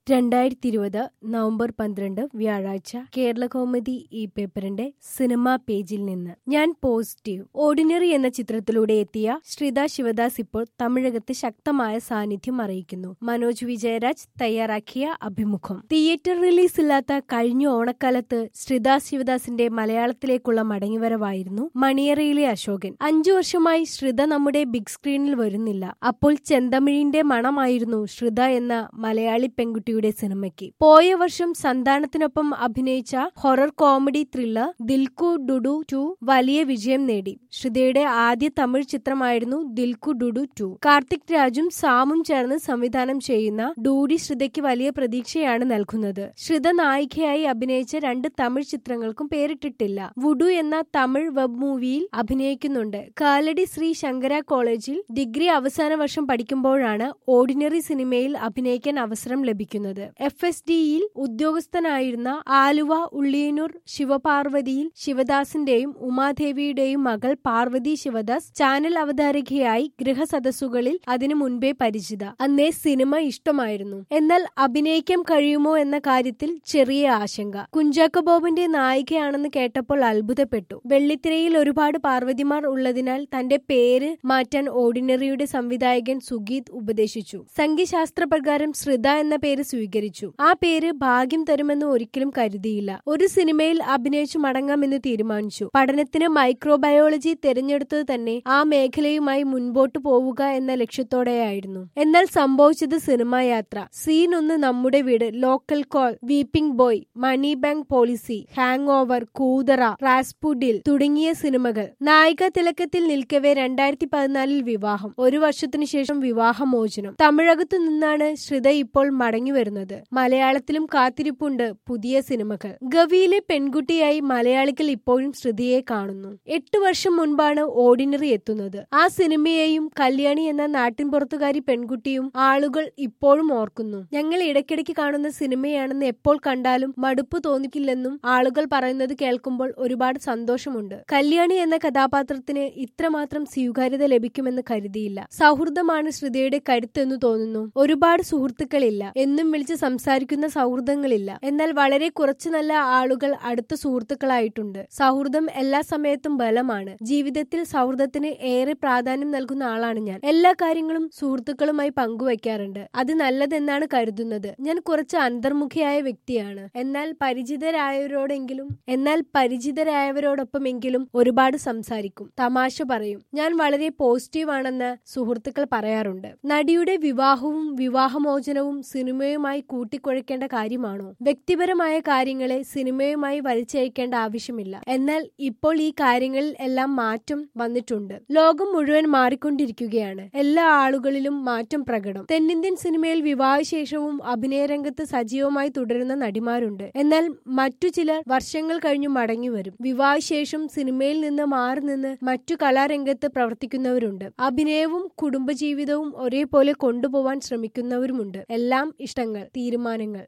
2020 November 12 വ്യാഴാഴ്ച കേരളകൗമുദി ഈ പേപ്പറിന്റെ സിനിമാ പേജിൽ നിന്ന് ഞാൻ പോസിറ്റീവ്. ഓർഡിനറി എന്ന ചിത്രത്തിലൂടെ എത്തിയ ശ്രിത ശിവദാസ് ഇപ്പോൾ തമിഴകത്ത് ശക്തമായ സാന്നിധ്യം അറിയിക്കുന്നു. മനോജ് വിജയരാജ് തയ്യാറാക്കിയ അഭിമുഖം. തിയേറ്റർ റിലീസ് ഇല്ലാത്ത കഴിഞ്ഞ ഓണക്കാലത്ത് ശ്രിത ശിവദാസിന്റെ മലയാളത്തിലേക്കുള്ള മടങ്ങിവരവായിരുന്നു മണിയറയിലെ അശോകൻ. 5 വർഷമായി ശ്രിത നമ്മുടെ ബിഗ് സ്ക്രീനിൽ വരുന്നില്ല. അപ്പോൾ ചെന്തമിഴിന്റെ മണമായിരുന്നു ശ്രിത എന്ന മലയാളി പെൺകുട്ടിയുടെ സിനിമയ്ക്ക്. പോയ വർഷം സന്താനത്തിനൊപ്പം അഭിനയിച്ച horror comedy thriller Dhilluku Dhuddu 2 വലിയ വിജയം നേടി. ശ്രിതയുടെ ആദ്യ തമിഴ് ചിത്രമായിരുന്നു ദിൽക്കു ഡുഡു 2. കാർത്തിക് രാജും സാമും ചേർന്ന് സംവിധാനം ചെയ്യുന്ന ഡൂഡി ശ്രിതയ്ക്ക് വലിയ പ്രതീക്ഷയാണ് നൽകുന്നത്. ശ്രിത നായികയായി അഭിനയിച്ച 2 തമിഴ് ചിത്രങ്ങൾക്കും പേരിട്ടിട്ടില്ല. വുഡു എന്ന തമിഴ് വെബ് മൂവിയിൽ അഭിനയിക്കുന്നുണ്ട്. കാലടി ശ്രീ ശങ്കര കോളേജിൽ ഡിഗ്രി അവസാന വർഷം പഠിക്കുമ്പോഴാണ് ഓർഡിനറി സിനിമയിൽ അഭിനയിക്കാൻ അവസരം ലഭിക്കുന്നത്. FSDയിൽ ഉദ്യോഗസ്ഥനായിരുന്ന ആലുവ ഉള്ളിയന്നൂർ ശിവപാർവതിയിൽ ശിവദാസിന്റെയും ഉമാദേവിയുടെയും മകൾ പാർവതി ശിവദാസ് ചാനൽ അവതാരകയായി ഗൃഹസദസ്സുകളിൽ അതിനു മുൻപേ പരിചിത. അന്നേ സിനിമ ഇഷ്ടമായിരുന്നു. എന്നാൽ അഭിനയിക്കാൻ കഴിയുമോ എന്ന കാര്യത്തിൽ ചെറിയ ആശങ്ക. കുഞ്ചാക്കോ ബോബന്റെ നായികയാണെന്ന് കേട്ടപ്പോൾ അത്ഭുതപ്പെട്ടു. വെള്ളിത്തിരയിൽ ഒരുപാട് പാർവതിമാർ ഉള്ളതിനാൽ തന്റെ പേര് മാറ്റാൻ ഓർഡിനറിയുടെ സംവിധായകൻ സുഗീത് ഉപദേശിച്ചു. സംഖ്യശാസ്ത്രപ്രകാരം ശ്രിത എന്ന പേര് സ്വീകരിച്ചു. ആ പേര് ഭാഗ്യം തരുമെന്ന് ഒരിക്കലും കരുതിയില്ല. ഒരു സിനിമയിൽ അഭിനയിച്ചു മടങ്ങാമെന്ന് തീരുമാനിച്ചു. പഠനത്തിന് മൈക്രോബയോളജി തിരഞ്ഞെടുത്തത് തന്നെ ആ മേഖലയുമായി മുൻപോട്ട് പോവുക എന്ന ലക്ഷ്യത്തോടെയായിരുന്നു. എന്നാൽ സംഭവിച്ചത് സിനിമാ യാത്ര. സീൻ 1 നമ്മുടെ വീട്, local call, weeping boy, money bank policy, hangover, Koothara, Rasputin തുടങ്ങിയ സിനിമകൾ. നായിക തിലക്കത്തിൽ നിൽക്കവേ 2014 വിവാഹം. 1 വർഷത്തിനു ശേഷം വിവാഹമോചനം. തമിഴകത്തു നിന്നാണ് ശ്രിത ഇപ്പോൾ മടങ്ങി വരുന്നത്. മലയാളത്തിലും കാത്തിരിപ്പുണ്ട് പുതിയ സിനിമകൾ. ഗവിയിലെ പെൺകുട്ടിയായി മലയാളികൾ ഇപ്പോഴും ശ്രുതിയെ കാണുന്നു. 8 വർഷം മുൻപാണ് ഓർഡിനറി എത്തുന്നത്. ആ സിനിമയെയും കല്യാണി എന്ന നാട്ടിൻപുറത്തുകാരി പെൺകുട്ടിയും ആളുകൾ ഇപ്പോഴും ഓർക്കുന്നു. ഞങ്ങൾ ഇടയ്ക്കിടയ്ക്ക് കാണുന്ന സിനിമയാണെന്ന് എപ്പോൾ കണ്ടാലും മടുപ്പ് തോന്നിക്കില്ലെന്നും ആളുകൾ പറയുന്നത് കേൾക്കുമ്പോൾ ഒരുപാട് സന്തോഷമുണ്ട്. കല്യാണി എന്ന കഥാപാത്രത്തിന് ഇത്രമാത്രം സ്വീകാര്യത ലഭിക്കുമെന്ന് കരുതിയില്ല. സൗഹൃദമാണ് ശ്രുതിയുടെ കരുത്തെന്നു തോന്നുന്നു. ഒരുപാട് സുഹൃത്തുക്കളില്ല, എന്നും വിളിച്ച് സംസാരിക്കുന്ന സൗഹൃദങ്ങളില്ല. എന്നാൽ വളരെ കുറച്ച് നല്ല ആളുകൾ അടുത്ത സുഹൃത്തുക്കളായിട്ടുണ്ട്. സൗഹൃദം എല്ലാ സമയത്തും ബലമാണ്. ജീവിതത്തിൽ സൗഹൃദത്തിന് ഏറെ പ്രാധാന്യം നൽകുന്ന ആളാണ് ഞാൻ. എല്ലാ കാര്യങ്ങളും സുഹൃത്തുക്കളുമായി പങ്കുവയ്ക്കാറുണ്ട്. അത് നല്ലതെന്നാണ് കരുതുന്നത്. ഞാൻ കുറച്ച് അന്തർമുഖിയായ വ്യക്തിയാണ്. എന്നാൽ പരിചിതരായവരോടൊപ്പമെങ്കിലും ഒരുപാട് സംസാരിക്കും, തമാശ പറയും. ഞാൻ വളരെ പോസിറ്റീവ് ആണെന്ന് സുഹൃത്തുക്കൾ പറയാറുണ്ട്. നടിയുടെ വിവാഹവും വിവാഹമോചനവും സിനിമയുമായി കൂട്ടിക്കുഴയ്ക്കേണ്ട കാര്യമാണോ? വ്യക്തിപരമായ കാര്യങ്ങളെ സിനിമയുമായി വലിച്ചയക്കേണ്ട ആവശ്യമില്ല. എന്നാൽ ഇപ്പോൾ ഈ കാര്യങ്ങളിൽ എല്ലാം മാറ്റം വന്നിട്ടുണ്ട്. ലോകം മുഴുവൻ മാറിക്കൊണ്ടിരിക്കുകയാണ്. എല്ലാ ആളുകളിലും മാറ്റം പ്രകടം. തെന്നിന്ത്യൻ സിനിമയിൽ വിവാഹശേഷവും അഭിനയരംഗത്ത് സജീവമായി തുടരുന്ന നടിമാരുണ്ട്. എന്നാൽ മറ്റു ചിലർ വർഷങ്ങൾ കഴിഞ്ഞു മടങ്ങി വരും. വിവാഹശേഷം സിനിമയിൽ നിന്ന് മാറി നിന്ന് മറ്റു കലാരംഗത്ത് പ്രവർത്തിക്കുന്നവരുണ്ട്. അഭിനയവും കുടുംബജീവിതവും ഒരേപോലെ കൊണ്ടുപോവാൻ ശ്രമിക്കുന്നവരുമുണ്ട്. എല്ലാം ഇഷ്ടങ്ങൾ, തീരുമാനങ്ങൾ.